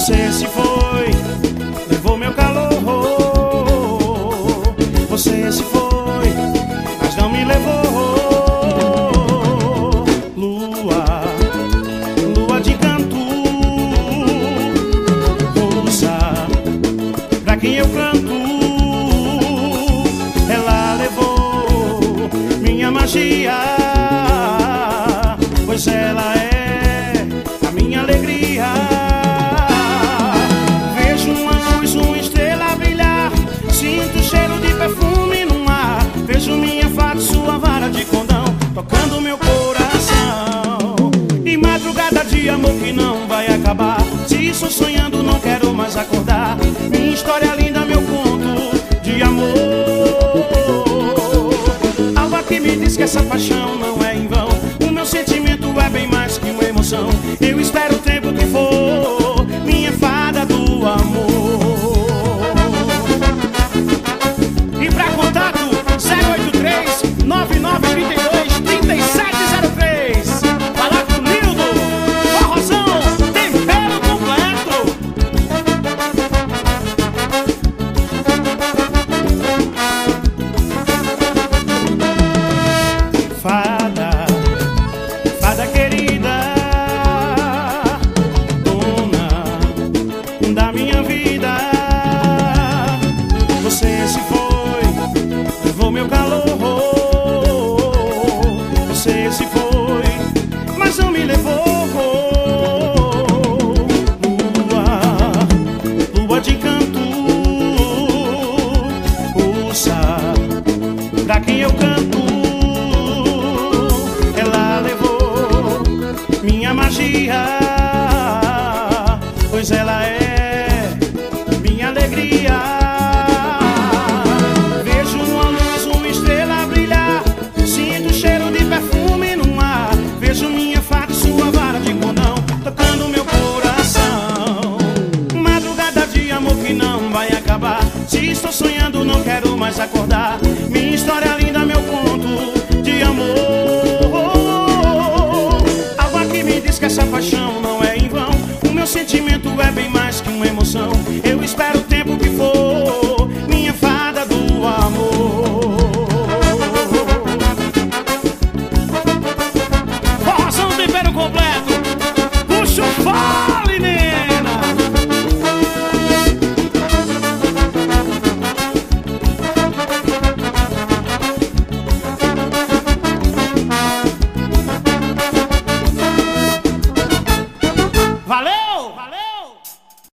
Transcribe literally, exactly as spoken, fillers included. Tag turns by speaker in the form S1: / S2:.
S1: Você se foi, levou meu calor. Você se foi, mas não me levou. Lua, lua de canto, pulsa pra quem eu canto. Ela levou minha magia, pois ela é a minha alegria. Vejo uma luz, uma estrela brilhar, sinto o cheiro de perfume no ar. Vejo minha fada, sua vara de condão, tocando meu coração. E madrugada de amor que não vai acabar. Se estou sonhando, não quero mais acordar. Minha história é linda, meu conto de amor. Algo aqui me diz que essa paixão não é em vão. O meu sentimento é bem mais que uma emoção. Eu espero o tempo que for, minha fada do amor. E pra contato, zero oito três, nove nove três dois, três sete zero três. Fala com o Nildo, forrozão, tempero completo. Fada, fada querida, dona da minha vida. Você se foi, levou meu calor. Você se foi, mas não me levou. Lua, lua de canto, pulsa pra quem eu canto. Ela levou minha magia, pois ela é minha alegria. Vejo uma luz, uma estrela brilhar, sinto o cheiro de perfume no ar. Vejo minha faca, sua vara de condão, tocando meu coração. Madrugada de amor que não vai acabar. Se estou sonhando, não quero mais acordar. Minha história é linda, meu conto de amor. Algo aqui me diz que essa paixão não é em vão. O meu sentimento é bem mais que uma emoção. Eu espero